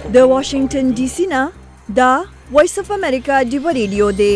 د واشنگټن ډي سي نه دا وایس اف امریکا دی ریډیو دی.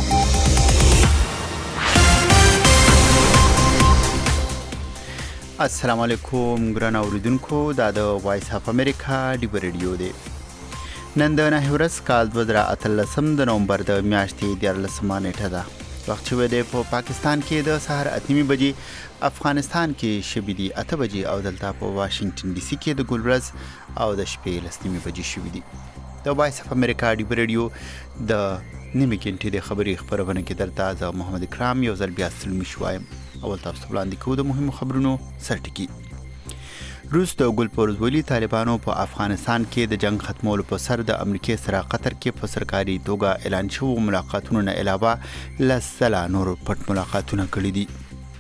السلام علیکم ګران اوریدونکو، دا د وایس اف امریکا دی ریډیو دی. نن د نهه ورځ کال 2013 د نومبر د میاشتې 14 نیټه ده. وخت شوی دی په پاکستان کې د سحر 8 بجې، افغانستان کې شبې دي 8 بجې او دلته په واشنگټن ډي سي کې د ګلورځ او د شپې 10 بجې شوې دي. د وایس اف امریکا دی ریډیو د نیمه غنټې د خبري خبرونه کې درته زه محمد اکرام یو ځل بیا سلمی شوایم. اول تاسو وړاندې کوو د مهمو خبرونو سرټکی. روس د ګلپورزولي طالبانو په افغانستان کې د جنگ ختمولو په سر د امریکای سره قطر کې په سرکاري توګه اعلان شوو ملاقاتونو نه علاوه لسلا نور پټ ملاقاتونه کړي دي.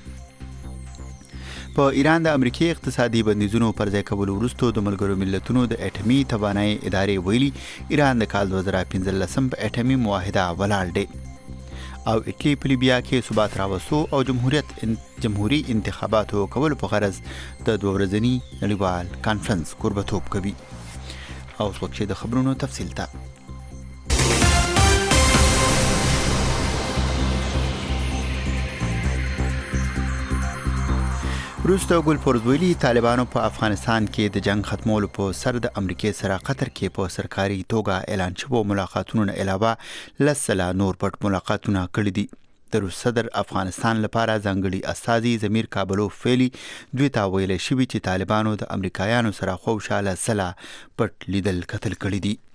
په ایران د امریکای اقتصادي بندیزونو پر ځای کولو وروسته د ملګرو ملتونو د اټومي توانایي ادارې ویلي ایران د کال 2015 په اټومي معاهده ولاړ دی. او اټلی په لیبیا کې ثبات راوستو او جمهوریت انتخاباتو کولو په غرض د 2 ورځني نړیوال کانفرنس کوربتوب کوي. او څوک د خبرونو تفصیل ته روس د ګلپورزولي طالبانو په افغانستان کې د جنگ ختمولو په سر د امریکای سره قطر کې په سرکاري توګه اعلان شوو ملاقاتونو نه علاوه لسلا نور پټ ملاقاتونه کړي دي. د روس صدر افغانستان لپاره ځانګړي استازي زمیر کابلوف فعلی دوی ته ویلي شوي چې طالبانو د امریکایانو سره خوشاله لسلا پټ لیدل کتل کړي دي.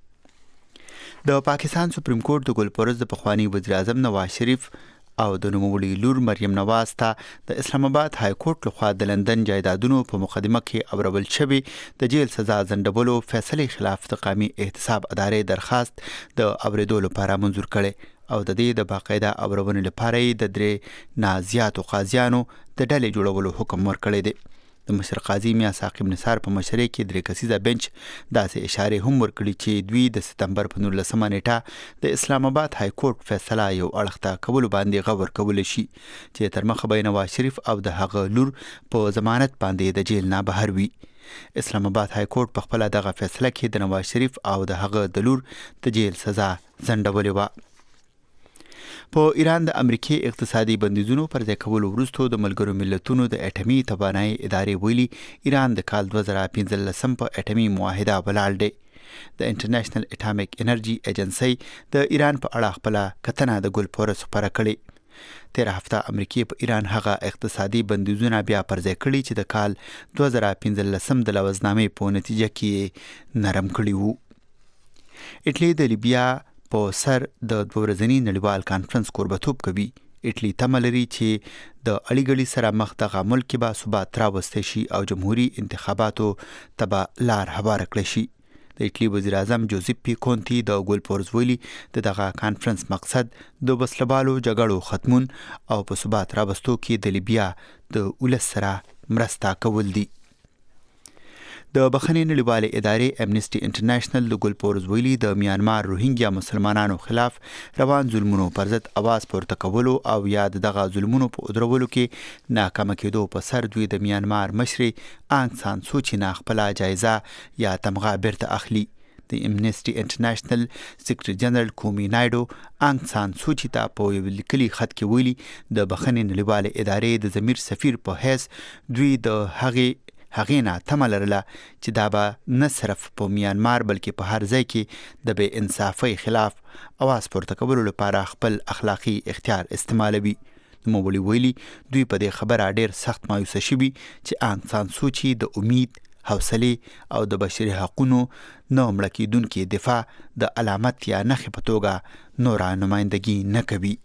د پاکستان سپریم کورټ د ګلپورز د پخوانی وزیر اعظم نواز شریف او د نوموړي لور مریم نواز ته د اسلام آباد های کورټ لخوا د لندن جایدادونو په مقدمه کې اورول شوی د جیل سزا ځنډولو فیصلې خلاف د قومي احتساب ادارې درخواست د اوریدو لپاره منظور کړي او د دې د باقاعده اورونې لپاره د 3 نه زیاتو قاضیانو د ډلې جوړولو حکم ورکړی دی. د مشر قاضي میا ثاقب نثار په مشرۍ کې 3 کسیزه بنچ داسې اشاره هم ورکړي چې دوی د سپتمبر په 19 نیټه د اسلام آباد های کورټ فیصله یو اړخته کول باندې غور کول شي چې تر مخه به نواز شریف او د هغه لور په ضمانت باندې د جیل نه بهر وي. اسلام آباد های کورټ په خپل دغه فیصله کې د نواز شریف او د هغه د لور د جیل سزا ځنډولې و. په ایران د امریکای اقتصادي بندیزونو پر ځای کولو وروسته د ملګرو ملتونو د اټومي توانایي ادارې ویلي ایران د کال 2015 په اټومي معاهده ولاړ دی. د انټرنیشنل اټامیک انرژي ایجنسي د ایران په اړه خپل کتنه د ګلپورز خبره کړې. تیر هفته امریکای په ایران هغه اقتصادي بندیزونه بیا پر ځای کړي چې د کال 2015 د لوزنامې په نتیجه کې نرم کړي وو. اټلی د لیبیا په سر د 2 ورځني نړیوال کانفرنس کوربتوب کوي. اټلی تمه لري چې د اړیګړي سره مخ دغه ملک کې به ثبات راوستي شي او جمهوریت انتخاباتو ته به لار هواره کړي شي. د اټلی وزیر اعظم جوزیپی کونتی د ګلپورزولي دغه کانفرنس مقصد د وسلوالو جګړو ختمون او په ثبات راوستو کې د لیبیا د ولس سره مرسته کول دي. د بخښنې نړیوالې ادارې امنیسټي انټرنیشنل د ګلپورزولي د میانمار روهینګیا مسلمانانو خلاف روان ظلمونو پر ضد اواز پورته کولو او یا دغه ظلمونو په ودرولو کې ناکامه کېدو په سر دوی د میانمار مشر آنګ سان سوچي نه خپل جایزه یا تمغه بیرته اخلي. د امنیسټي انټرنیشنل سیکریټری جنرال کومی نایډو آنګ سان سوچي ته په یو لیکلي خط کې ویلي د بخښنې نړیوالې ادارې د ضمیر سفیر په حیث دوی د هغې نه تمه لرله چې دا به نه صرف په میانمار بلکې په هر ځای کې د بې انصافۍ خلاف اواز پورته کولو لپاره خپل اخلاقي اختیار استعمالوي. نوموړي ویلي دوی په دې خبره ډېر سخت مایوسه شوي چې آنګ سان سوچي د امید، حوصلې او د بشري حقونو نه مړه کېدونکي دفاع د علامت یا نښې په توګه نوره نمایندګي نه کوي.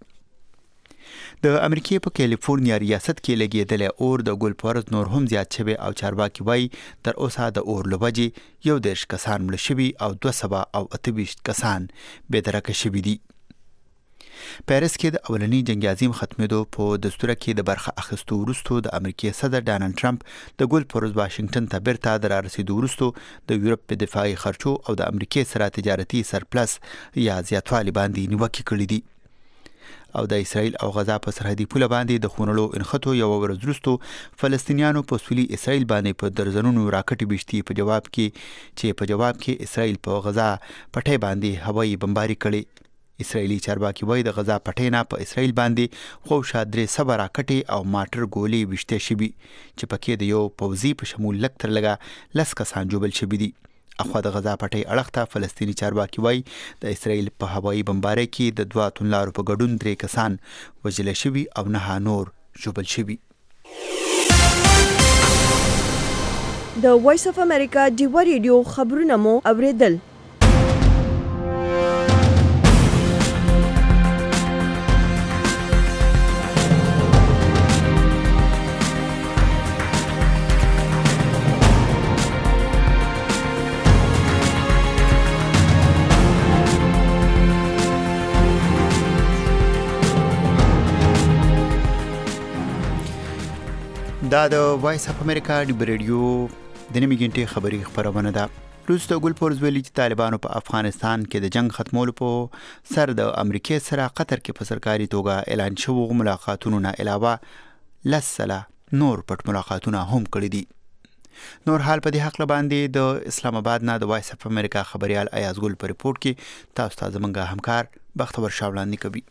د امریکای په کالیفورنیا ریاست کې لګېدلی اور د ګلپورز نور هم زیات شوی او چارواکي وایي تر اوسه د اور له وجې 11 کسان مړه شوي او 228 کسان بېدرکه شوي دي. پیرس کې د اولنی جنگ عظیم ختمېدو په دستور کې د برخه اخیستو وروسته د امریکای صدر ډانلډ ټرمپ د ګلپورز واشنگټن ته بیرته د رارسېدو وروسته د یورپ په دفاعي خرچو او د امریکای سره تجارتي سرپلس یا زیاتوالي باندې نیوکې کړې دي. او د اسرائیل او غزا په سرحدي پوله باندې د خونړو انخطو یو ورځ وروسته فلسطینیانو په سویلي اسرائیل باندې په درزنونو راکټې بشتي په جواب کې اسرائیل په غزا پټۍ باندې هوایي بمباري کړې. اسرائیلي چارواکي وایي د غزا پټۍ نه په اسرائیل باندې خوشا 300 راکټې او ماټر ګولې وشته شوي چې پکې د یو پوځي په شمول لږ تر لږه 10 کسان جوبل شوي دي. اخوا د غزا پټۍ اړخ ته فلسطیني چارواکي وایي د اسرائیل په هوایي بمبارۍ کې د 2 توندلارو په ګډون 3 کسان وژل شوي او 9 نور جوبل شوي. د وایس اف امریکا ډیوا ریډیو خبرونه مو اوریدل. دا د وایس اف امریکا ډیوا ریډیو د نیمه غنټې خبری خبرونه ده. روس د ګلپورز ویلي چې طالبانو په افغانستان کې د جنگ ختمولو په سر د امریکای سره قطر کې په سرکاري توګه اعلان شوو ملاقاتونو نه علاوه 10 نور پټ ملاقاتونه هم کړي دي. نور حال په دې حق باندې د اسلام آباد نه د وایس اف امریکا خبريال ایاز ګل په ریپورت کې تاسو ته زمونږ همکار بختور شاولاندی کوي.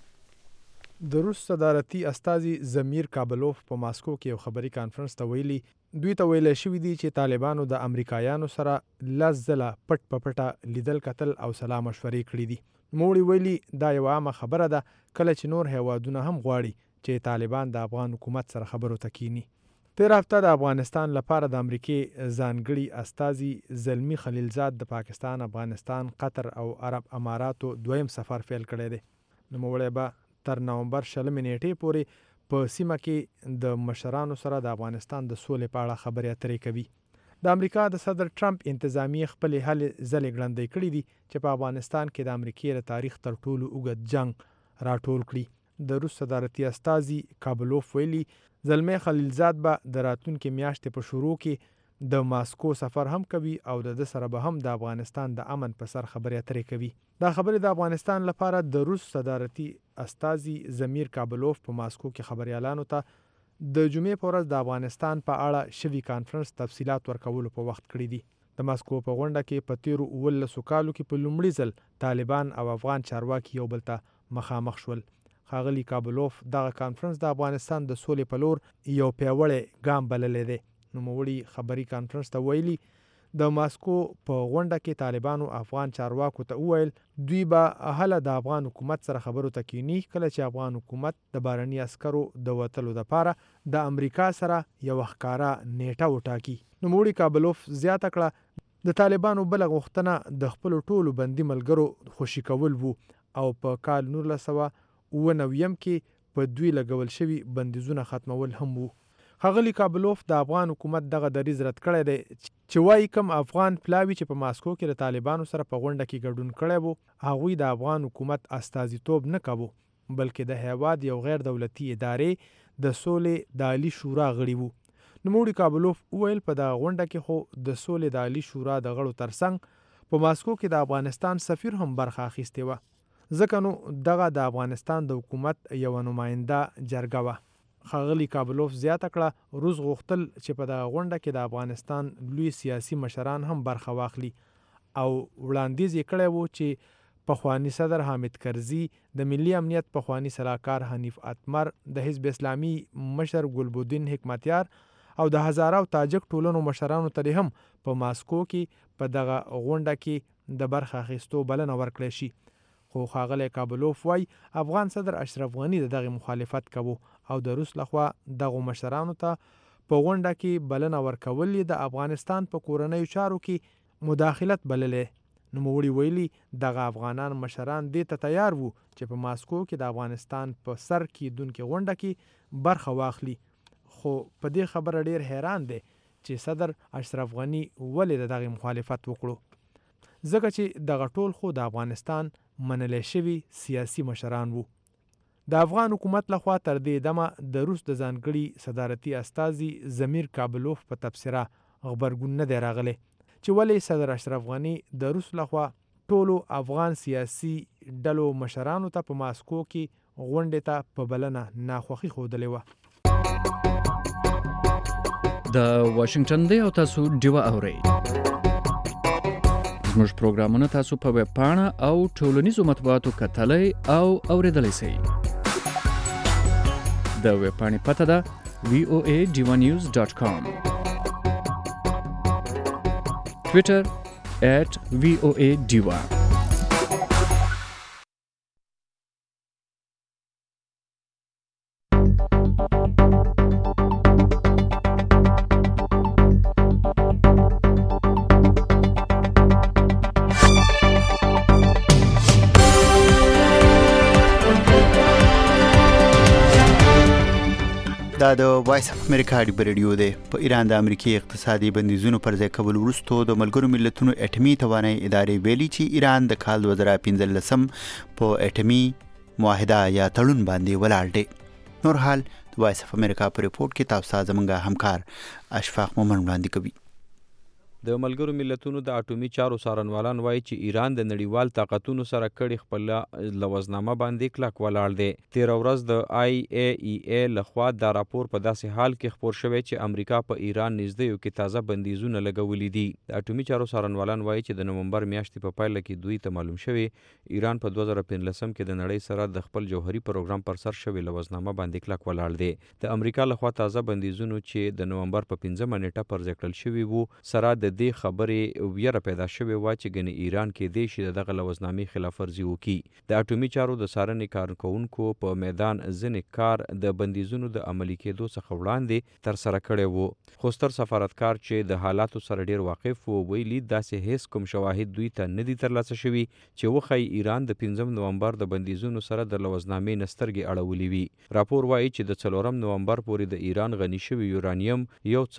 د روس صدارتي استازي زمیر کابلوف په ماسکو کې یو خبري کانفرنس ته ویلي دوی ته ویل شوې دي چې طالبانو د امریکایانو سره لزله پټ پټه لیدل کتل او سلام مشورې کړې دي. موړي ویلي دا یو عامه خبره ده کله چې نور هیوادونه هم غواړي چې طالبان د افغان حکومت سره خبرو ته کینی. تیر هفته د افغانستان لپاره د امریکای ځانګړي استازي زلمی خلیلزاد د پاکستان، افغانستان، قطر او عرب اماراتو دویم سفر پیل کړی دی. نو موړي به تر نومبر 20 نیټې پورې په سیمه کې د مشرانو سره د افغانستان د سولې په اړه خبرې اترې کوي. د امریکا د صدر ټرمپ انتظامیه خپل حل ځلې ګړندې کړې دي چې په افغانستان کې د امریکای د تاریخ تر ټولو اوږد جنگ راټول کړي. د روس صدارتي استازي کابلوف ویلي زلمی خلیلزاد به د راتلونکي میاشتې په شروع کې د ماسکو سفر هم کوي او د سره به هم د افغانستان د امن په سر خبرې اترې کوي. دا خبرې د افغانستان لپاره د روس صدارتي استازي زمیر کابلوف په ماسکو کې خبريالانو ته د جمعې په ورځ د افغانستان په اړه شوي کانفرنس تفصيلات ورکولو په وخت کړی دي. د ماسکو په غونډه کې په تیرو 19 کالو کې په لومړي ځل طالبان او افغان چارواکي یو بل ته مخامخ شول. ښاغلي کابلوف دغه کانفرنس د افغانستان د سولې په لور یو پیاوړی ګام بللی دی. نو موړي خبري کانفرنس ته ویلي د ماسکو په غونډه کې طالبانو افغان چارواکو ته وویل دوی به هله د افغان حکومت سره خبرو ته کینی کله چې افغان حکومت د بارني عسکرو د وتلو لپاره د امریکا سره یو ښکارا نیټه وټاکي. نو موړي کابلوف زیاته کړه د طالبانو بل غوښتنه د خپل ټولو بندي ملګرو خوشي کول وو او په کال 1999 کې په دوی لګول شوی بندیزونه ختمول هم وو. ښاغلي کابلوف د افغان حکومت دغه دریځ رد کړی دی چې وایي کوم افغان پلاوي چې په ماسکو کې د طالبانو سره په غونډه کې ګډون کړی وو هغوی د افغان حکومت استازیتوب نه کوو بلکې د هیواد یو غیر دولتي ادارې د سولې د عالی شورا غړي وو. نوموړي کابلوف وویل په دغه غونډه کې خو د سولې د عالی شورا د غړو ترڅنګ په ماسکو کې د افغانستان سفیر هم برخه اخیستې وه ځکه نو دغه د افغانستان د حکومت یو نماینده جرګه وه. ښاغلي کابلوف زیاته کړه روس غوښتل چې په دغه غونډه کې د افغانستان لوی سیاسي مشران هم برخه واخلي او وړاندیز یې کړی وو چې پخوانی صدر حامد کرزي د ملي امنیت پخوانی سلاکار حنیف اتمر د حزب اسلامي مشر ګلبودین حکمتیار او د هزاره او تاجک ټولنو مشرانو ته هم په ماسکو کې په دغه غونډه کې د برخه اخیستو بلنه ورکړی شي. خو ښاغلی کابلوف وای افغان صدر اشرف غنی دغه مخالفت کوي او د روس لخوا دغه مشرانو ته په غونډه کې بلنه ورکول د افغانستان په کورنیو چارو کې مداخلت بللې. نو موړي ویلي دغه افغانان مشران دې ته تیار وو چې په ماسکو کې د افغانستان په سر کې دونکو غونډه کې برخه واخلي. خو په دې خبره ډیر حیران دي چې صدر اشرف غنی ولې دغه مخالفت وکړو ځکه چې دغه ټول خو د افغانستان منل شوی سیاسي مشران وو. د افغان حکومت لخوا تر دې دمه د روس د ځانګړي صدارتي استازي زمیر کابلوف په تبصره خبرګون نه دی راغلی چې ولې صدر اشرف غنی د روس لخوا ټولو افغان سیاسي ډلو مشرانو ته په ماسکو کې غونډې ته په بلنه ناخوښي ښودلې وه. د واشنگټن دی او تاسو ډیوه اورئ. زموږ پروګرامونه تاسو په ویب پاڼه او ټولنیزو مطبوعاتو کتلای او اوریدلای شئ. د ویب پاڼې پته ده voadivanews.com. Twitter @voadiva. دا د وایس اف امریکا ډیو ریډیو دی. په ایران د امریکای اقتصادي بندیزونو پر ځای کول وروسته د ملګرو ملتونو اټومي توانایي ادارې ویلي چې ایران د کال 2015 په اټومي معاهده یا تړون باندې ولاړ دی. نور حال د وایس اف امریکا په ریپورت کې تاسو زمونږ همکار اشفاق مومن وړاندې کوي. د ملګرو ملتونو د اټومي چارو څارنوالان وایي چې ایران د نړیوال طاقتونو سره کړي خپل لوزنامه باندې کلک ولاړ دی. تیر ورځ د IAEA لخوا دا راپور په داسې حال کې خپور شوی چې امریکا په ایران نږدې یو کې تازه بندیزونه لګولي دي. د اټومي چارو څارنوالان وایي چې د نومبر میاشتې په پایله کې دوی ته معلوم شوی ایران په 2015 کې د نړۍ سره د خپل جوهري پروګرام پر سر شوی لوزنامه باندې کلک ولاړ دی. د امریکا لخوا تازه بندیزونو چې د نومبر په 15 نیټه پر ځای کړل شوي وو سره د دې خبرې ویره پیدا شوې وه چې ګنې ایران کې دی شي دغه لوزنامې خلاف ورزي وکړي. د اټومي چارو د څارنې کارکوونکو په میدان ځینې کار د بندیزونو د عملي کېدو څخه وړاندې ترسره کړی وو. خو ستر سفارتکار چې د حالاتو سره ډیر واقف وو ویلي داسې هیڅ کوم شواهد دوی ته نه دي ترلاسه شوي چې وښایي ایران د 15 نومبر د بندیزونو سره د لوزنامې نه سترګې اړولې وي. راپور وایي چې د 4 نومبر پورې د ایران غني شوي یورانیم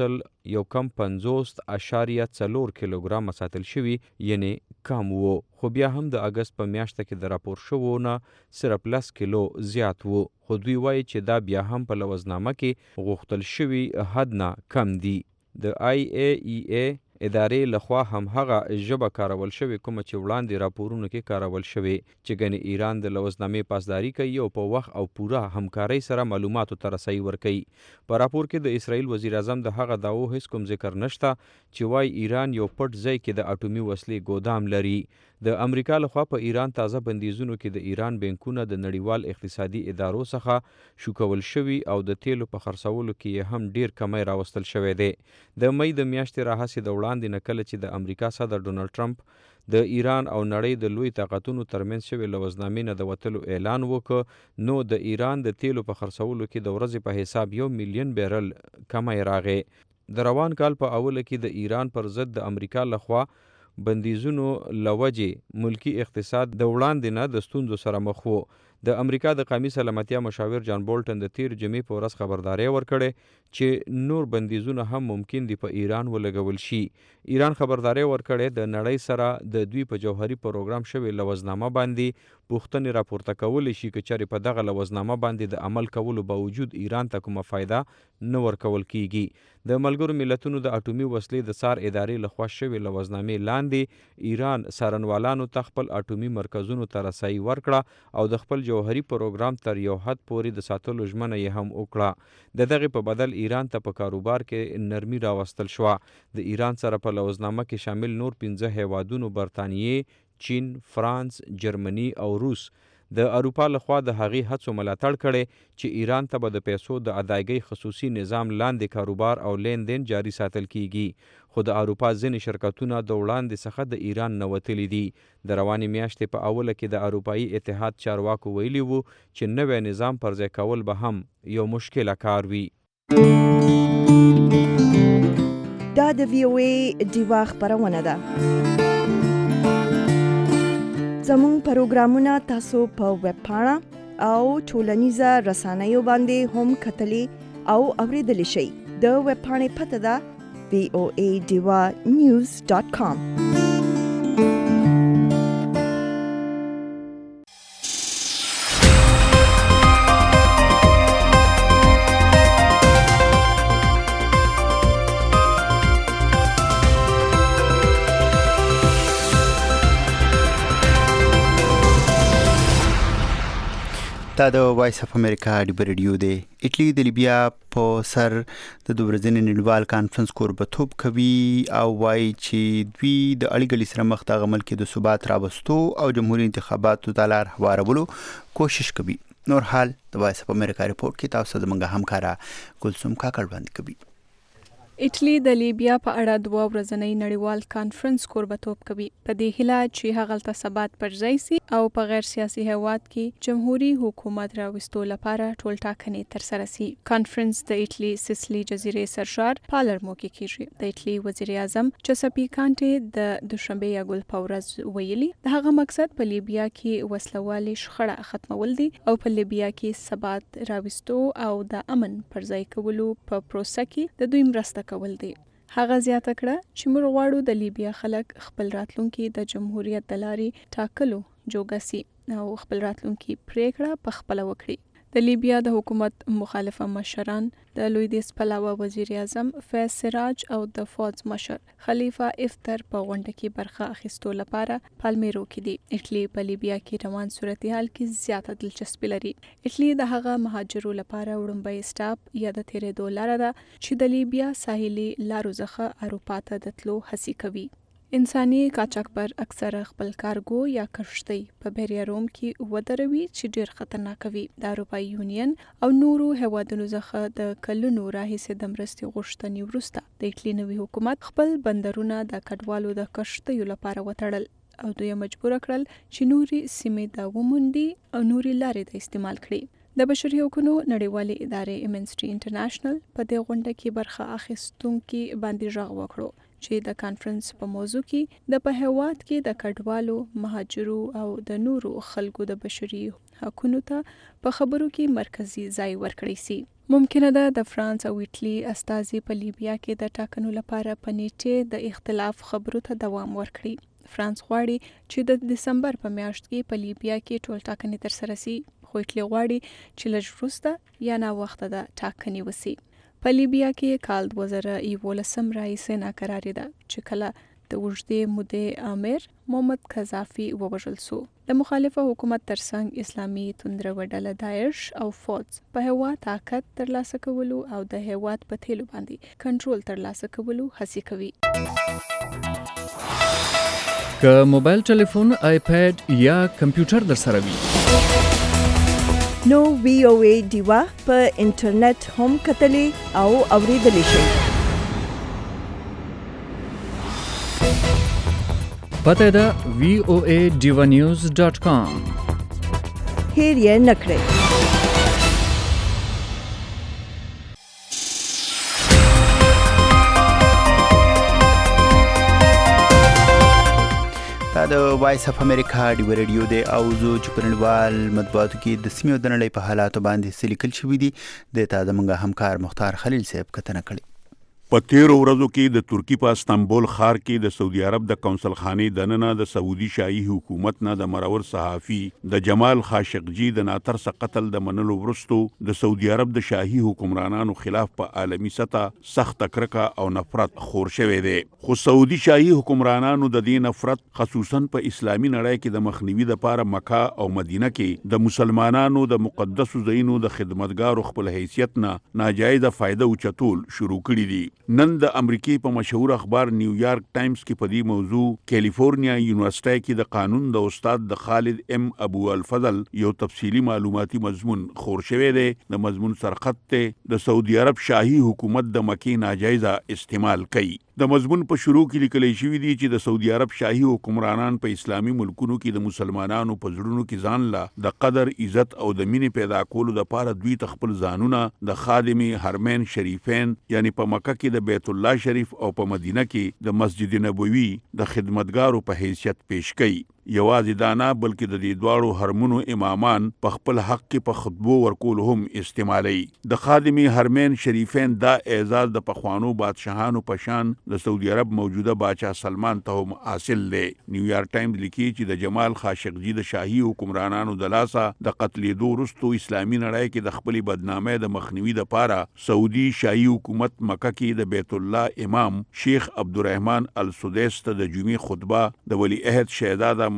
1.4 کیلوګرام ساتل شوي یعنی کم وو، خو بیا هم د اگست په میاشته کې د راپور شوو نه صرف 10 کیلو زیات وو. خو دوی وایي چې دا بیا هم په لوزنامه کې غوښتل شوي حد نه کم دي. د IAEA ادارې لخوا هم هغه ژبه کارول شوی کومه چې وړاندې راپورونو کې کارول شوی چې ګنې ایران د لوزنامې پاسداري کوي او په وخت او پوره همکارۍ سره معلوماتو ته رسایي ورکوي. په راپور کې د اسرائیل وزیر اعظم د هغه دعوو هیڅ کوم ذکر نشته چې وایي ایران یو پټ ځای کې د اټومي وسلې ګودام لري. د امریکا لخوا په ایران تازه بندیزونو کې د ایران بانکونه د نړیوال اقتصادي ادارو څخه شوکول شوي او د تیلو په خرڅولو کې هم ډیر کمی راوستل شوی دی. د مئی د میاشتې راهیسې د وړاندې نه کله چې د امریکا صدر ډونالډ ټرمپ د ایران او نړۍ د لوی طاقتونو ترمنځ شوی لوزنامې نه د وتلو اعلان وکړ نو د ایران د تیلو په خرڅولو کې د ورځې په حساب 1 میلیون بیرل کمی راغی. د روان کال په اوله کې د ایران پر ضد د امریکا لخوا بندیزونو لوجې ملکی اقتصاد د وړاندې نه د ستونزو سره مخ وو. د امریکا د قومي سلامتیا مشاور جان بولټن د تیر جمعې په ورځ خبرداری ورکړې چې نور بندیزونه هم ممکن دي په ایران ولګول شي. ایران خبرداری ورکړې د نړۍ سره د دوی په جوهري پروګرام شوی لوزنامه باندې پوښتنې راپورته کولی شي که چېرې په دغه لوزنامه باندې د عمل کولو باوجود ایران ته کومه فایده نه ورکول کیږي. د ملګرو ملتونو د اټومي وسلې د څار ادارې لخوا شوی لوزنامې لاندې ایران څارنوالانو ته خپل اټومي مرکزونو ته رسایي ورکړه او د خپل جوهري پروګرام تر یو حد پورې د ساتلو ژمنه یې هم وکړه. د دغې په بدل ایران ته په کاروبار کې نرمي راوستل شوه. د ایران سره په لوزنامه کې شامل نور 15 هیوادونو برطانیې، چین، فرانس، جرمني او روس د اروپا لخوا د هغې هڅو ملاتړ کړي چې ایران ته به د پیسو د ادایګۍ خصوصي نظام لاندې کاروبار او لین دین جاري ساتل کیږي. خو د اروپا ځینې شرکتونه د وړاندې څخه د ایران نه وتلي دي. د روانې میاشتې په اوله کې د اروپایي اتحاد چارواکو ویلي وو چې نوی نظام پر ځای کول به هم یو مشکله کار وي. دا د VOA ډیوا خبرونه ده. زموږ پروګرامونه تاسو په ویب پاڼه او ټولنیزه رسنیو باندې هم کتلی او اوریدلی شئ. د ویب پاڼې پته ده voadivanews.com. دا د وایس اف امریکا د ریډیو دی. اټلی د لیبیا په سر د ورځني نړیوال کانفرنس کوربتوب کوي او وایي چې دوی د اړیګلې سره مخ د عمل کې د ثبات راوستو او جمهوریت انتخاباتو د لار هوارولو کوشش کوي. نور حال د وایس اف امریکا ریپورت کې تاسو د منګه همکارا کلثوم کاکړ باندې کوي. اټلی د لیبیا په اړه 2 ورځنی نړیوال کانفرنس کوربتوب کوي په دې هیله چې هغه ثبات پر ځای سي او په غیر سیاسي هیواد کې جمهوریت حکومت راوستو لپاره ټول ټاکنې تر سره سي. کانفرنس د اټلی سیسلی جزیرې سرشار پالرمو کې کیږي. د اټلی وزیر اعظم چوسپی کانټي د دوشنبه یا ګل پورز ویلي د هغه مقصد په لیبیا کې وسلوالي شخړه ختمول دي او په لیبیا کې ثبات راوستو او د امن پر ځای کولو په پروسه کې د دوی مرسته کول دي. هغه زیاته کړه چې موږ غواړو د لیبیا خلک خپل راتلونکي د جمهوریت د لارې ټاکلو جوګه سي او خپل راتلونکي پریکړه په خپل وکړي. د لیبیا د حکومت مخالفه مشران د لویدیس پلاوا وزیر اعظم فیض سراج او د فوج مشر خلیفہ افتر په غونډه کې برخه اخیستو لپاره پالمیرو کې دي. اټلی په لیبیا کې روان صورتحال کې زیاته دلچسپي لري. اټلی د هغه مهاجرو لپاره وړاندې سټاپ یا د تیرېدو لاره ده چې د لیبیا ساحلي لارو څخه اروپا ته د تلو هڅه کوي. انساني قاچاقبر اکثره خپل کارګو یا کشتۍ په بحیره روم کې ودروي چې ډیر خطرناک وي. د اروپایي یونین او نورو هیوادونو څخه د کلونو راهیسې د مرستې غوښتنې وروسته د اټلی نوي حکومت خپل بندرونه د کډوالو د کشتیو لپاره وتړل او دوی مجبور کړل چې نوري سیمې د وموندي او نوري لارې د استعمال کړي. د بشري حقوقو نړیوالې ادارې امنسټي انټرنیشنل په دې غونډه کې برخه اخیستونکو باندې ژغ وکړو چې د کانفرنس په موضوع کې د په هیواد کې د کډوالو، مهاجرو او د نورو خلکو د بشري حقوقو ته په خبرو کې مرکزی ځای ورکړی سي. ممکنه ده د فرانس او اټلی استازي په لیبیا کې د ټاکنو لپاره په نیټه د اختلاف خبرو ته دوام ورکړي. فرانس غواړي چې د دسمبر په میاشت کې په لیبیا کې ټول ټاکنې تر سره سي، خو اټلی غواړي چې لږ وروسته یا نا وخته د ټاکنې وسی. په لیبیا کې کال 2011 راهیسې ناکراري ده چې کله د اوږدې مودې امیر محمد قذافي ووژل سو. د مخالفه حکومت ترڅنګ اسلامي توندرو ډله داعش او فوج په هیواد طاقت ترلاسه کولو او د هیواد په تیلو باندې کنټرول ترلاسه کولو هڅه کوي. که موبایل ټلیفون، آیپاد یا کمپیوټر در سره وي نو وی او ای دیوا په انټرنیټ هم کتلې او اوریدلې شئ. پته ده voaDivanews.com. هیر یې نکړئ. د وایس اف امریکا د ریډیو دی او زه چې په نړیوال مطبوعاتو کې د سیمې د نړۍ په حالاتو باندې څه لیکل شوي دي د تا زموږ همکار مختار خلیل صاحب کتنه کړې. په تیرو ورځو کې د ترکی په استانبول ښار کې د سعودي عرب د قونسل خانې دننه د سعودي شاهي حکومت نه د مرور صحافي د جمال خاشقجي د ناترسه قتل د منلو وروسته د سعودي عرب د شاهي حکمرانانو خلاف په عالمي سطح سخت کرکه او نفرت خور شوی دی. خو سعودي شاهي حکمرانانو د دې نفرت خصوصا په اسلامي نړۍ کې د مخنیوي لپاره مکه او مدینه کې د مسلمانانو د مقدسو ځایونو د خدمتګارو خپل حیثیت نه ناجایزه فائدہ اوچتول شروع کړي دي. نن د امریکای په مشهور اخبار نیویارک ټایمز کې په دې موضوع کیلیفورنیا یونیورسيټي کې د قانون د استاد د خالد ام ابو الفضل یو تفصیلی معلوماتي مضمون خور شوی دی. د مضمون سرخط ته د سعودي عرب شاهي حکومت د مکی ناجایزه استعمال کوي. د مضمون په شروع کې لیکل شوی دی چې د سعودي عرب شاهي حکمرانان په اسلامي ملکونو کې د مسلمانانو په زړونو کې ځان لا د قدر، عزت او د مینې پیدا کولو لپاره دوی خپل ځانونه د خادم حرمین شریفین یعنی په مکه کې د بیت الله شریف او په مدینه کې د مسجد نبوي د خدمتګارو په حیثیت پیش کړي. یوازې دا نه بلکې د دې دواړو حرمونو امامان په خپل حق کې په خطبو ورکول هم استعمالي. د خادم حرمین شریفین دا اعزاز د پخوانو بادشاهانو په شان د سعودي عرب موجوده بادشاہ سلمان ته هم حاصل دی. نیویارک ټایمز لیکي چې د جمال خاشقجي د شاهي حکمرانانو د لاسه د قتلېدو وروسته اسلامي نړۍ کې د خپل بدنامۍ د مخنیوي لپاره سعودي شاهي حکومت مکه کې د بیت الله امام شیخ عبدالرحمن السدیس ته د جمعې خطبه د ولی عهد شهزاده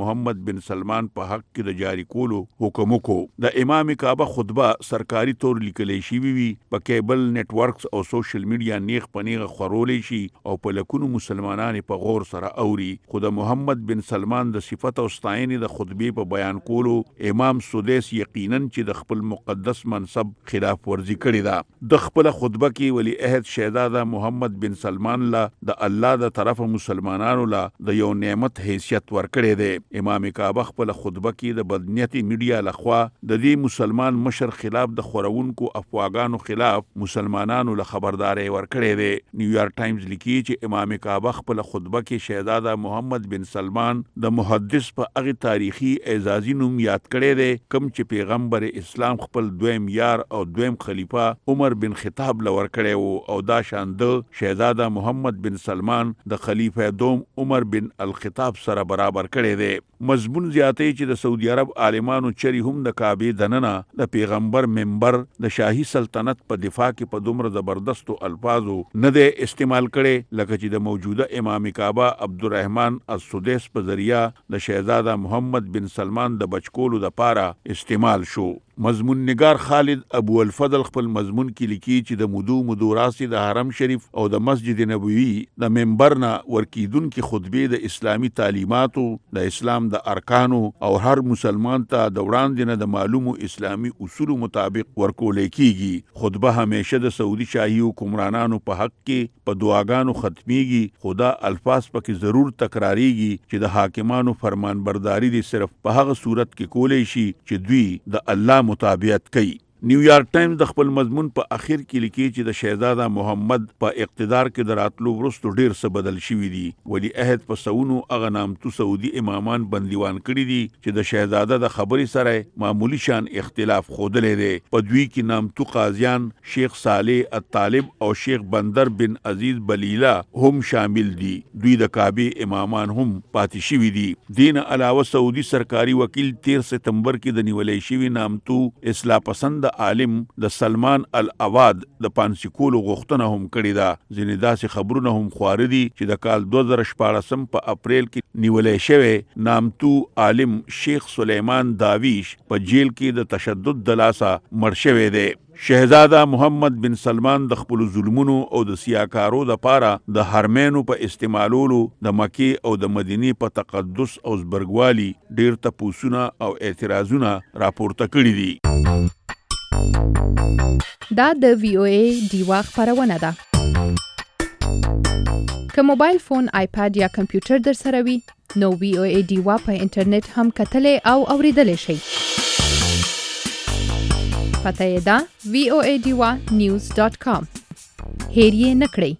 محمد بن سلمان په حق کې د جاری کولو حکم وکړو. د امام کعبه خطبه سرکاري تور لیکل شوی وي، په کیبل نت ورکس او سوشل میډیا نیغ پنیغه خورولې شي او په لکونو مسلمانان په غور سره اوري. خو د محمد بن سلمان د صفت او ستاینې د خطبې په بیان کولو امام سدیس یقینا چې د خپل مقدس منصب خلاف ورزي کړې ده. د خپل خطبه کې ولی عہد شهزاده محمد بن سلمان لا د الله د طرفه مسلمانانو لا د یو نعمت حیثیت ورکړي دی. امام کعبه خپل خطبه کې د بدنیتی میډیا لخوا د دې مسلمان مشر خلاف د خورونکو افواګانو خلاف مسلمانانو له خبرداري ورکړي دی. نیویارک ټایمز لیکي چې امام کعبه خپل خطبه کې شهزاده محمد بن سلمان د محدث په هغه تاریخي اعزازي نوم یاد کړي دی کوم چې پیغمبر اسلام خپل دویم یار او دویم خلیفہ عمر بن خطاب لور کړی وو او دا شان د شهزاده محمد بن سلمان د خلیفہ دوم عمر بن الخطاب سره برابر کړی دی. مضمون زیاتې چې د سعودي عرب عالمانو چری هم د کعبه دننه د پیغمبر منبر د شاهي سلطنت په دفاع کې په دومره زبردستو الفاظو نه دی استعمال کړي لکه چې د موجوده امام کعبه عبدالرحمن السدیس په ذریعہ د شهزاده محمد بن سلمان د بچکولو د پاره استعمال شو. مضمون نگار خالد ابو الفضل خپل مضمون کې لیکي چې د مدو راسي د حرم شریف او د مسجد نبوي د منبر نه ورکیدونکو خطبه د اسلامی تعلیماتو د اسلام د ارکانو او هر مسلمان ته د وړاندې نه د معلومو اسلامی اصول مطابق ورکول کیږي. خطبه همیشه د سعودي شاهي حکمرانانو په حق کې په دعاګانو ختميږي. خدا الفاظ پکې ضرور تکراریږي چې د حاکمانو فرمان برداری دي صرف په هغه صورت کې کولای شي چې دوی د الله مطابقت کوي. نیویارک ټایمز د خپل مضمون په اخر کې لیکي چې د شهزاده محمد په اقتدار کې د راتلو وروسته ډیر څه بدل شوي دي. ولی عہد په سونو هغه نامتو سعودي امامان بندیوان کړي دي چې د شهزاده د خبرې سره معمولی شان اختلاف خودلې دي. په دوی کې نامتو قاضیان شیخ صالح الطالب او شیخ بندر بن عزیز بلیلا هم شامل دي. دوی د کعبه امامان هم پاتې شوي دي. دین علاوه سعودي سرکاري وکیل 13 سپتمبر کې د نیولې شوی نامتو اصلاح پسند عالم د سلمان الاواد د پانسیکولو غوښتنه هم کړې ده. ځینې داسې خبرونه هم خواره دي چې د کال 2014 په اپریل کې نیولې شوی نامتو عالم شیخ سلیمان داویش په جیل کې د تشدد د لاسه مړ شوی دی. شهزاده محمد بن سلمان د خپل ظلمونو او د سیاکارو د پاره د حرمینو په استعمالولو د مکی او د مدینه په تقدس او زبرګوالي ډیر تپوسونه او اعتراضونه راپورته کړي دي. دا د VOA دیوا خبرونه ده. که موبایل فون، آیپاد یا کمپیوټر در سره وي نو VOA دیوا په انټرنیټ هم کتلی او اوریدلی شئ. پته یې ده voadiwa.news.com. هیر یې نه کړئ.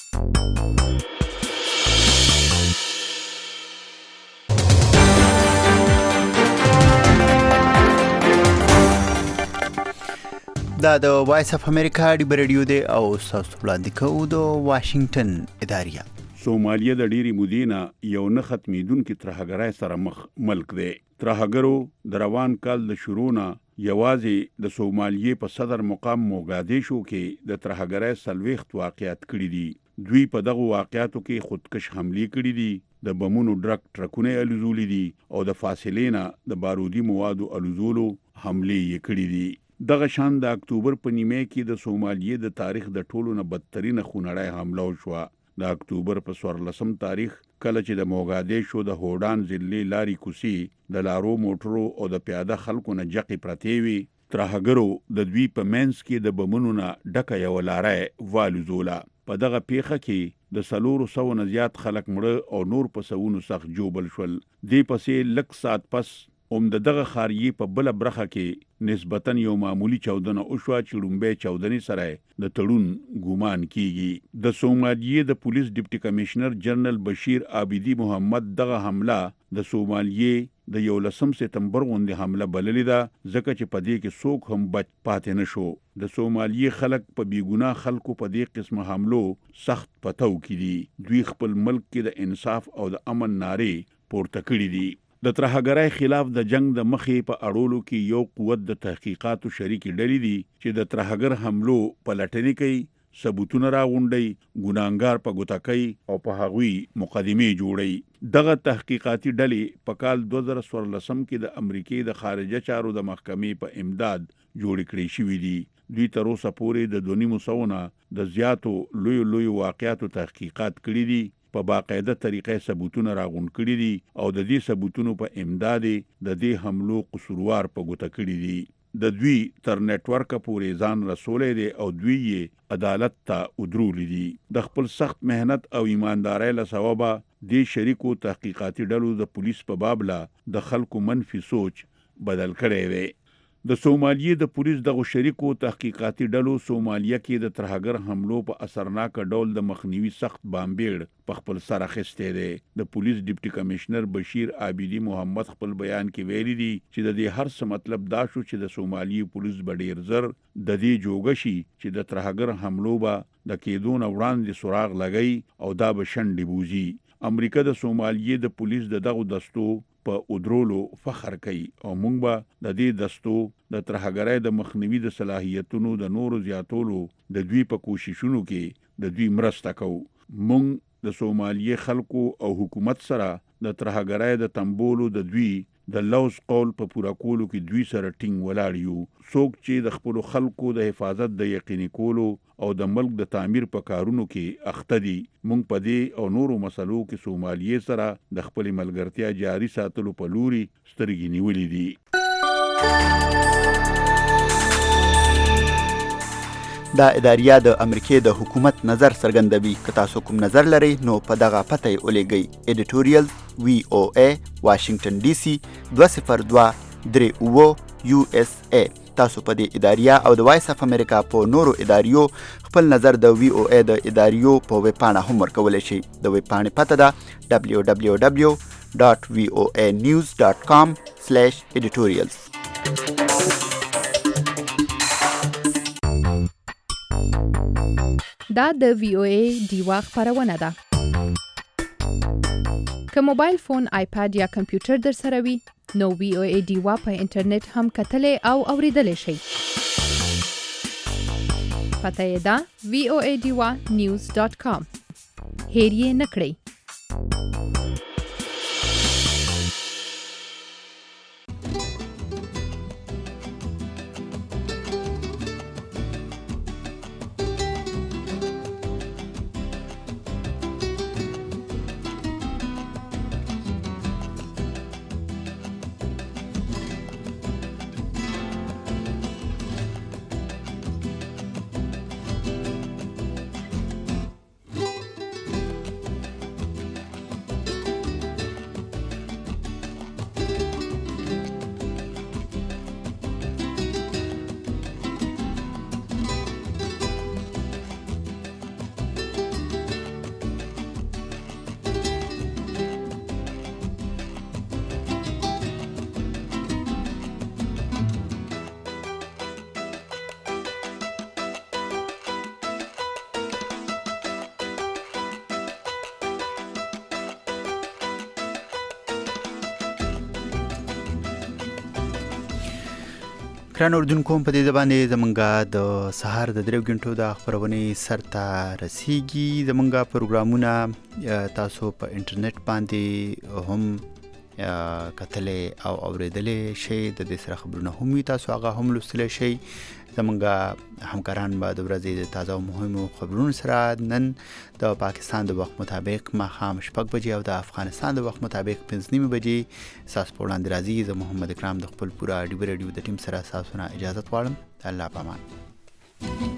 دا د وایس اف امریکا ډیبر ریډیو دی او تاسو وړاندې کوو د واشنگټن ادارې. سومالیه د ډیری مودینا یو نه ختمیدونکو ترهګرۍ سره مخ ملک دی. ترهګرو د روان کال د شروع یوازې د سومالیه په صدر مقام موګادیشو کې د ترهګرۍ سلويخت واقعیت کړي دي. دوی په دغه واقعیتو کې خودکش حمله کړي دي، د بمونو ډرګ ټرکونه الوزولي دي او د فاصلې نه د بارودي موادو الوزولو حمله یې کړي دي. دغه شان د اکتوبر په نیمه کې د سومالیه د تاریخ د ټولو نه بدترین خونړی حمله وشوه. د اکتوبر په 14 تاریخ کله چې د موګادیشو د هوډان ضلع لاري کوسي د لارو موټرو او د پیاده خلکو نه جقې پرتې وي، ترهګرو د دوی په منځ کې د بمونو نه ډکه یو لارې والوزوله. په دغه پیښه کې د 400 نه زیات خلک مړه او نور په سونو سخت جوبل شول. دې پسې لک سات پس دغه خاریه په بل برخه کې نسبتاً یو معمولی چاودنه وشوه چې لومبه چاودنې سره د تړون ګومان کیږي. د سومالیه د پولیس ډیپټي کمشنر جنرال بشیر عابدی محمد دغه حمله د سومالیه د 11 سپتمبر غونډه حمله بللې ده ځکه چې په دې کې څوک هم بچ پاتې نشو. د سومالیه خلک په بیګناه خلکو په دې قسمه حملو سخت پتو کړي. دوی خپل ملک کې د انصاف او د امن نارې پورته کړي دي. د ترهګرۍ خلاف د جنگ د مخې په اړولو کې یو قوت د تحقیقاتو شریک ډلې دي چې د ترهګر حملو په لټنې کوي ثبوتونه راغونډي، ګناهګار په ګوتکۍ او په هغوی مقدمې جوړي. دغه تحقیقاتي ډلې په کال 2014 کې د امریکای د خارجه چارو د محکمې په امداد جوړ کړي شوې دي. دوی تر اوسه پورې د 2.5 نه د زیاتو لوی واقعاتو تحقیقات کړي دي، په باقاعده طریقې ثبوتونه راغونډ کړي دي او د دې ثبوتونو په امداد د دې حملو قصوروار په ګوته کړي دي. د دوی تر نتورک پورې ځان رسولې دي او دوی یې عدالت ته ودرولې دي. د خپل سخت مهنت او ایماندارۍ له سببه د شریکو تحقیقاتي ډلو د پولیس په باب لا د خلکو منفي سوچ بدل کړی دی. د سومالیې د پولیس دغه شریکو تحقیقاتي ډلو سومالیه کې د ترهګر حملو په اثرناک ډول د مخنیوي سخت بامبېړ په خپل سر اخیستی دی. د پولیس ډیپټي کمشنر بشیر عابدي محمد خپل بیان کې ویلي دي چې د دې هر څه مطلب دا شو چې د سومالیې پولیس به ډیر زر د دې جوګه شي چې د ترهګر حملو به د کېدو نه وړاندې سراغ لګي او دا به شنډې بوزي. امریکا د سومالیې د پولیس د دغه دستو په ودرولو فخر کوي او موږ به د دې دستو د ترهګرۍ د مخنیوي د صلاحیتونو د نورو زیاتولو د دوی په کوششونو کې د دوی مرسته کوو. موږ د سومالیې خلکو او حکومت سره د ترهګرۍ د تنبولو د دوی د لوز قول په پوره کولو کې دوی سره ټینګ ولاړ یو. څوک چې د خپل خلکو د حفاظت د یقیني کولو او د ملک د تعمیر په کارونو کې اخته دي، موږ په دې او نورو مسلو کې سومالیې سره د خپل ملګرتیا جاري ساتلو په لوري سترګې نیولې دي. دا اداریه د امریکای د حکومت نظر څرګندوي. که تاسو کوم نظر لرئ نو په دغه پته یې ولیږئ. ایډیټوریال VOA واشنگټن DC 20238 USA. تاسو په دې اداریه او د وایس اف امریکا په نورو اداریو خپل نظر د VOA د اداریو په ویب پاڼه هم ورکولی شئ. د ویب پاڼې پته ده www.voanews.com/editorials. دا د VOA ډیوا خبرونه ده. که موبایل فون، آیپاد یا کمپیوټر در سره وي نو VOA ډیوا په انټرنیټ هم کتلی او اوریدلی شئ. پته یې ده voanews.com. هیر یې نه کړئ. ګران اردوونکو، په دې باندې زمونږه د سهار د 3 غنټو د خبرونې سرته رسیږي. زمونږه پروګرامونه تاسو په انټرنیټ باندې هم کتلې او اوریدلې شئ. د دې سره خبرونه هم وي، تاسو هغه هم لوستلی شئ. زمونږه همکاران به د ورځې د تازه او مهمو خبرونو سره نن د پاکستان د وخت مطابق ماښام 6 بجې او د افغانستان د وخت مطابق 5:30 بجې ستاسو په وړاندې راځي. زه محمد اکرام د خپل پوره ډیو د ټیم سره تاسو نه اجازه غواړم. الله پامان.